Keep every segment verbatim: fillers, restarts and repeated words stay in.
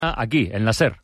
Aquí, en la SER.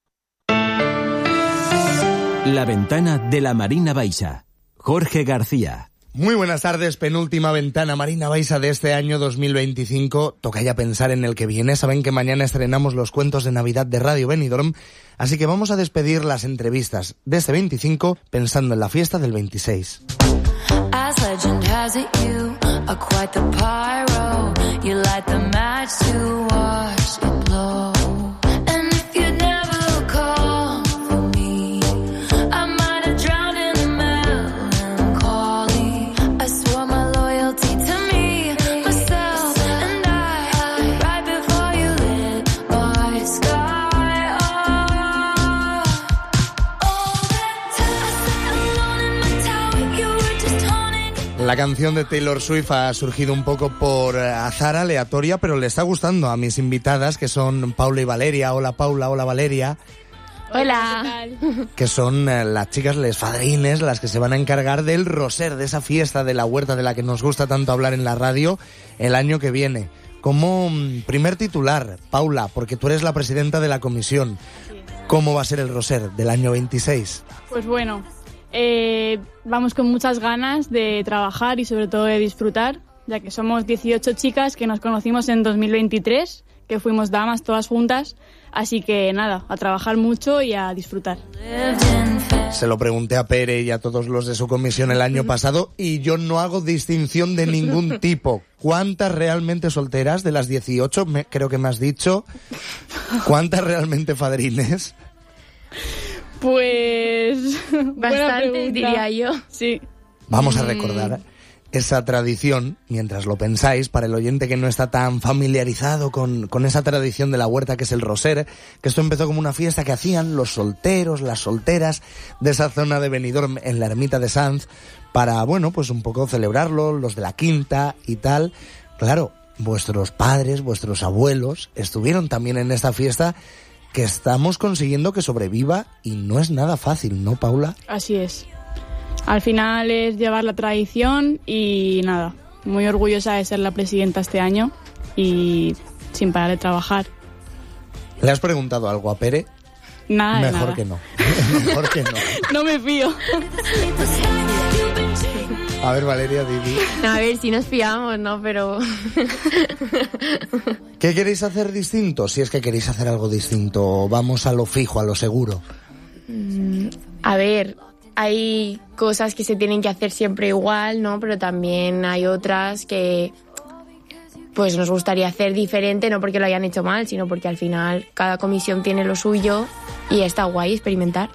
La ventana de la Marina Baixa. Jorge García. Muy buenas tardes, penúltima ventana Marina Baixa de este año dos mil veinticinco. Toca ya pensar en el que viene. Saben que mañana estrenamos los cuentos de Navidad de Radio Benidorm, así que vamos a despedir las entrevistas de este veinticinco pensando en la fiesta del veintiséis. As legend has it, you are quite the pyro. You light the match to watch it blow. And if you never call for me, I might have drowned in the melancholy. I swore my loyalty to me, myself, and I, right before you lit my sky off. All that time I sat alone in my tower, you were just haunting. La canción de Taylor Swift ha surgido un poco por azar aleatoria, pero le está gustando a mis invitadas, que son Paula y Valeria. Hola Paula, hola Valeria. Hola. Que son eh, las chicas, les fadrines, las que se van a encargar del roser, de esa fiesta de la huerta de la que nos gusta tanto hablar en la radio el año que viene. Como mm, primer titular, Paula, porque tú eres la presidenta de la comisión, ¿cómo va a ser el roser del año veintiséis? Pues bueno, eh, vamos con muchas ganas de trabajar y sobre todo de disfrutar, ya que somos dieciocho chicas que nos conocimos en dos mil veintitrés, que fuimos damas todas juntas, así que nada, a trabajar mucho y a disfrutar. Se lo pregunté a Pere y a todos los de su comisión el año pasado y yo no hago distinción de ningún tipo. ¿Cuántas realmente solteras de las dieciocho? Me, creo que me has dicho. ¿Cuántas realmente fadrines? Pues... bastante, diría yo. Sí. Vamos a recordar esa tradición, mientras lo pensáis, para el oyente que no está tan familiarizado con, con esa tradición de la huerta que es el roser, que esto empezó como una fiesta que hacían los solteros, las solteras de esa zona de Benidorm en la ermita de Sanz, para, bueno, pues un poco celebrarlo, los de la quinta y tal. Claro, vuestros padres, vuestros abuelos estuvieron también en esta fiesta que estamos consiguiendo que sobreviva y no es nada fácil, ¿no, Paula? Así es. Al final es llevar la tradición y nada, muy orgullosa de ser la presidenta este año y sin parar de trabajar. ¿Le has preguntado algo a Pere? Nada de Mejor nada. que no. Mejor que no. No me fío. A ver, Valeria, Didi. A ver, si nos fiamos, ¿no? Pero... ¿Qué queréis hacer distinto? Si es que queréis hacer algo distinto, vamos a lo fijo, a lo seguro. Mm, a ver... Hay cosas que se tienen que hacer siempre igual, ¿no? Pero también hay otras que pues nos gustaría hacer diferente, no porque lo hayan hecho mal, sino porque al final cada comisión tiene lo suyo y está guay experimentar.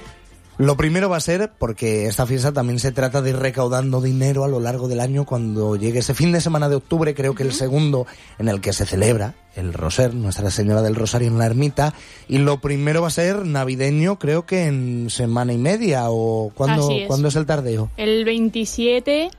Lo primero va a ser, porque esta fiesta también se trata de ir recaudando dinero a lo largo del año cuando llegue ese fin de semana de octubre, creo que el segundo en el que se celebra el roser, Nuestra Señora del Rosario en la ermita, y lo primero va a ser navideño, creo que en semana y media, o ¿cuándo, Así es. ¿cuándo es el tardeo? El veintisiete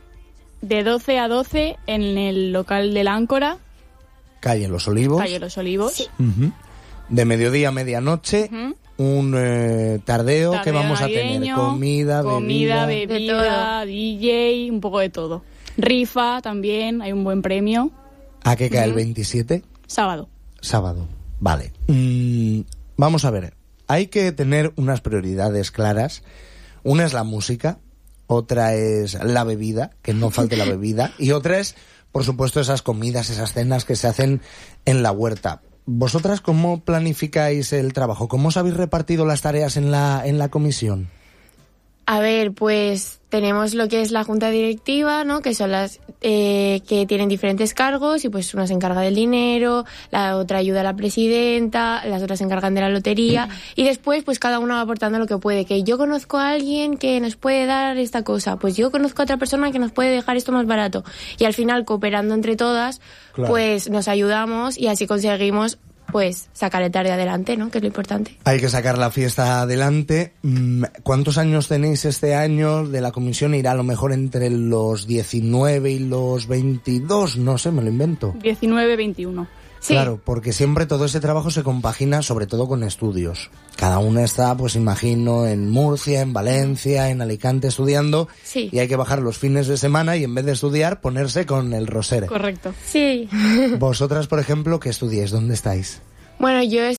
de doce a doce en el local del Áncora, Calle Los Olivos. Calle Los Olivos. Sí. Uh-huh. De mediodía a medianoche. Uh-huh. Un eh, tardeo, Tardeo que vamos a navideño, tener comida, comida, bebida, bebida, D J, un poco de todo. Rifa también, hay un buen premio. ¿A qué cae Uh-huh. el veintisiete? Sábado. Sábado, vale. Mm, vamos a ver, hay que tener unas prioridades claras. Una es la música, otra es la bebida, que no falte la bebida, y otra es, por supuesto, esas comidas, esas cenas que se hacen en la huerta. ¿Vosotras cómo planificáis el trabajo? ¿Cómo os habéis repartido las tareas en la, en la comisión? A ver, pues tenemos lo que es la junta directiva, ¿no? Que son las eh, que tienen diferentes cargos y pues una se encarga del dinero, la otra ayuda a la presidenta, las otras se encargan de la lotería y después pues cada una va aportando lo que puede. Que yo conozco a alguien que nos puede dar esta cosa, pues yo conozco a otra persona que nos puede dejar esto más barato. Y al final, cooperando entre todas, Claro. pues nos ayudamos y así conseguimos pues sacar el tarea adelante, ¿no? Que es lo importante. Hay que sacar la fiesta adelante. ¿Cuántos años tenéis este año de la comisión? Irá a lo mejor entre los diecinueve y los veintidós, no sé, me lo invento. diecinueve veintiuno. Sí. Claro, porque siempre todo ese trabajo se compagina sobre todo con estudios. Cada una está, pues imagino, en Murcia, en Valencia, en Alicante estudiando. Sí. Y hay que bajar los fines de semana y en vez de estudiar, ponerse con el roser. Correcto. Sí. Vosotras, por ejemplo, ¿qué estudiáis? ¿Dónde estáis? Bueno, yo